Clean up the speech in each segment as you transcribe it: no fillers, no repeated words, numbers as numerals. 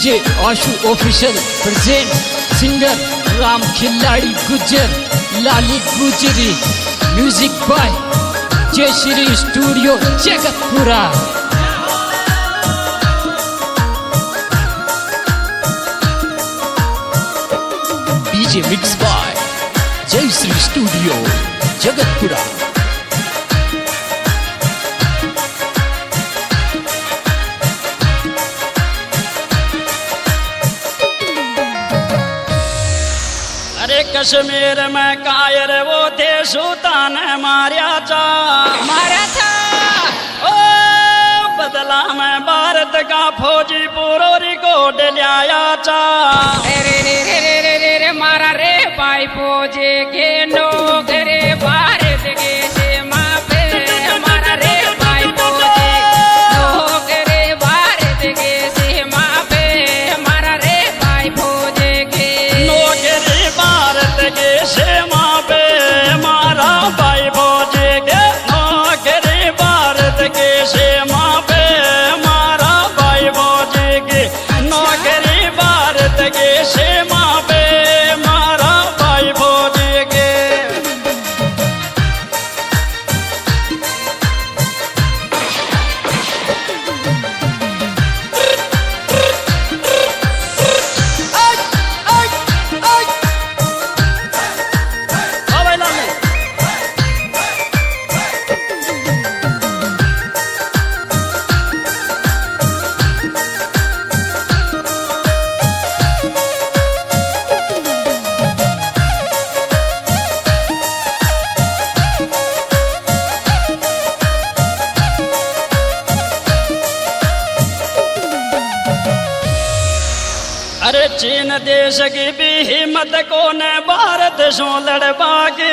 DJ Ashu official present singer Ram Khiladi Gujjar Lali Gujari music by Jai Shri studio Jagatpura. DJ mix by Jai Shri studio Jagatpura. अरे कश्मीर में कायर वो थे सुल्तान मारा था ओ बदला में भारत का फौजी पुरोरी को डलियाया था। रे मारा रे भाई फौजी के लोग रे भारत के सीमा पे मारा रे भाई फौजी लोग रे भारत के सीमा पे मारा रे भाई फौजी के लोग रे भारत के सीमा पे मारा भाई फौजी के लोग रे भारत के सीमा पे मारा भाई फौजी के लोग रे भारत के सीमा पे मारा भाई फौजी के। अरे चीन देश की भी हिम्मत को न भारत सो लड़बा के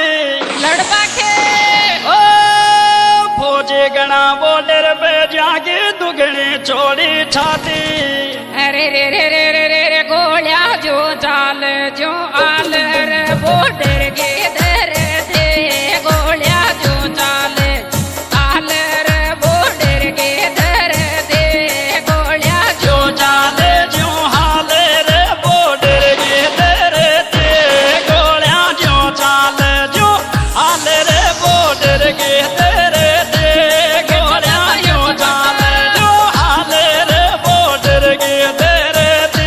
ओ फौजी गणा बॉर्डर पे जाके दुगनी छोड़ी छाती। अरे रे रे रे रे रे रे गोलियां जो चाल जो आल रे बॉर्डर के दर थे गोलियां जो चाल आल रे बॉर्डर के दर थे गोलियां जो चाले जो हाल रे बॉर्डर के दर थे गोलियां जो चाले जो हाल रे बॉर्डर के दर थे गोलियां जो चाले जो हाल रे बॉर्डर के दर थे।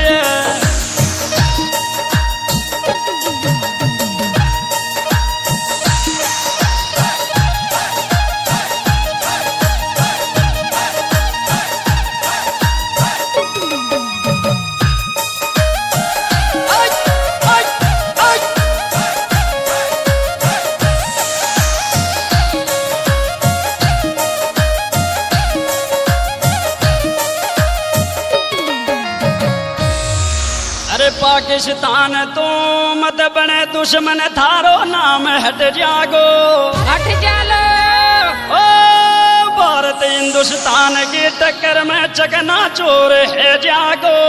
अरे पाकिस्तान तो मत बने दुश्मन थारो नाम हट जागो हट जालो ओ भारत हिंदुस्तान की टक्कर में चकना चोर है जागो।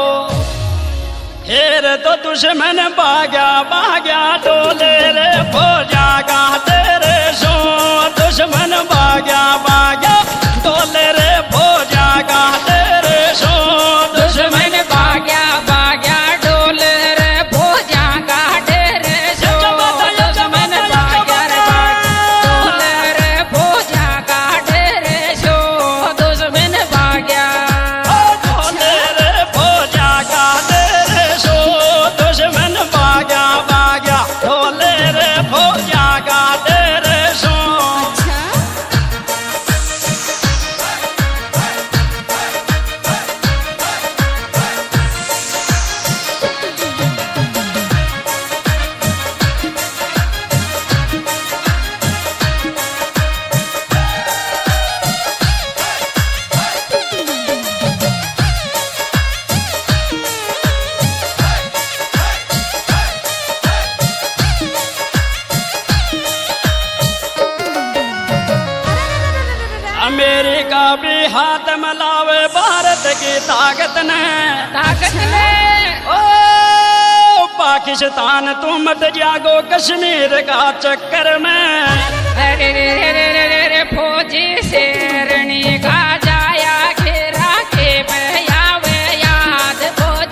हेर तो दुश्मन भाग्या भाग्या डोले रे फौजा का तेरे सो दुश्मन भाग्या भाग्या डोले रे फौजा का तेरे सो दुश्मन भाग्या भाग्या डोल रे भोजा का डेरे सो दुश्मन भाग्या रे डोल रे भोजा का डेरे सो दुश्मन भाग्या डोले रे फौजा का तेरे सो दुश्मन भाग्या भाग्या डोले रे फौजा का तेरे सो। अमेरिका भी हाथ मिलावे भारत की ताकत ने ओ पाकिस्तान तुम मत जागो कश्मीर का चक्कर में। अरे रे रे रे रे रे रे फौजी शेरनी का जाया घेरा के बयावे याद फौजी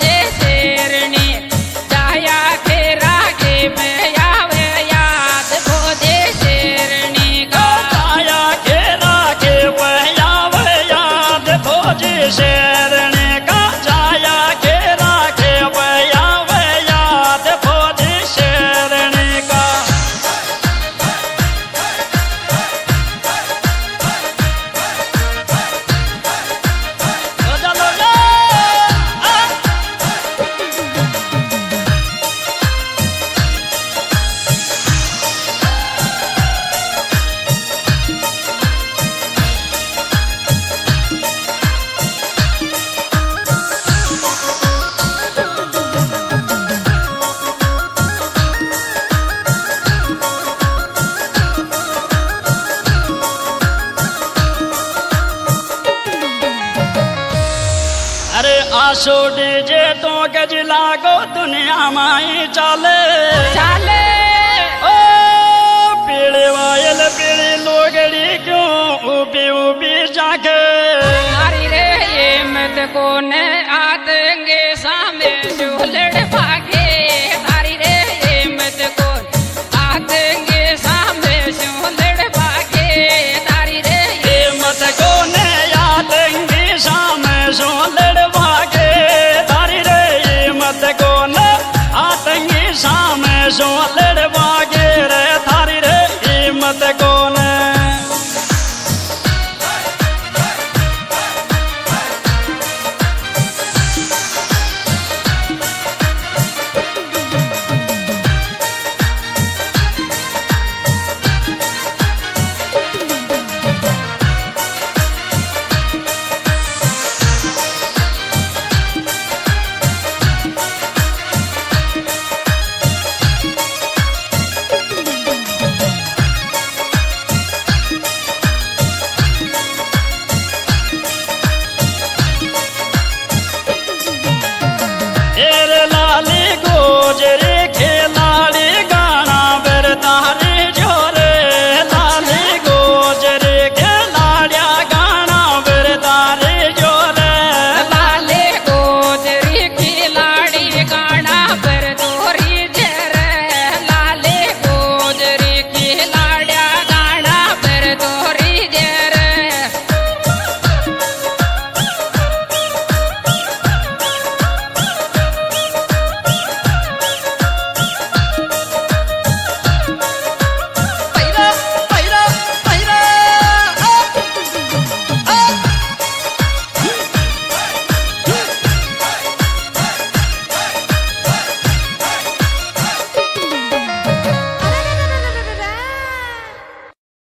छोड़ी जे तो गज लागो दुनिया माई चाले चाले ओ पीड़े वायल पीड़ी लोगड़ी क्यों उबी उबी जाके मारी रे ये मत को ने